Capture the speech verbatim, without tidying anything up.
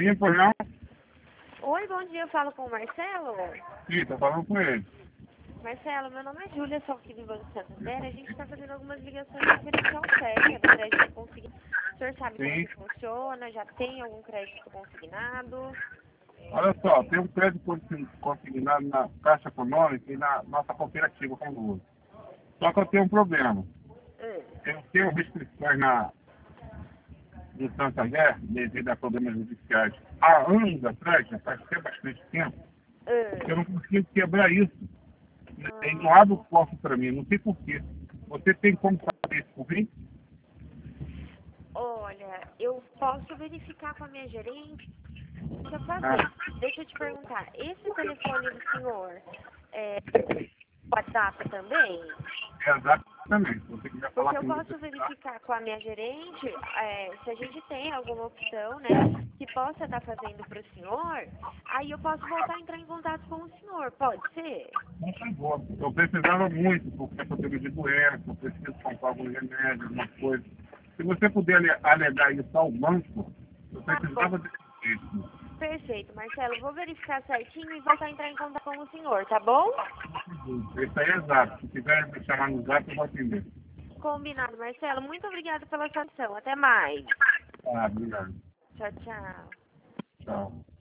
Sim, pois não? Oi, bom dia, eu falo com o Marcelo. Sim, tô falando com ele. Marcelo, meu nome é Júlia, sou aqui do Banco Santander. A gente está fazendo algumas ligações referente ao C E C, do crédito consignado. O senhor sabe como Sim. que funciona? Já tem algum crédito consignado? Olha só, tem um crédito consi- consignado na Caixa Econômica e na nossa cooperativa com o Lula. Só que eu tenho um problema. Hum. Eu tenho restrições na, no Santander, devido a problemas judiciais. Há anos atrás, já faz até bastante tempo, eu Hum. não consigo quebrar isso. Ele não Ah, abre o cofre para mim, não sei porquê. Você tem como saber isso por mim? olha, eu posso verificar com a minha gerente. Deixa eu fazer. Ah, Deixa eu te perguntar, esse telefone do senhor é WhatsApp também? exatamente. Se você quiser falar Porque eu comigo, posso verificar com a minha gerente é, se a gente tem alguma opção, né, que possa estar fazendo para o senhor, aí eu posso voltar a entrar em contato com o senhor, pode ser? por favor. Eu precisava muito, porque eu tenho de doença, eu preciso comprar alguns remédios, alguma coisa. Se você puder ale- alegar isso ao banco, eu Tá bom, precisava desse isso. perfeito, Marcelo, vou verificar certinho e voltar a entrar em contato com o senhor, tá bom? Isso aí é exato. Se quiser me chamar no zap, eu vou atender. Combinado, Marcelo, muito obrigada pela sua atenção, até mais. Ah, obrigado. Tchau, tchau. Tchau.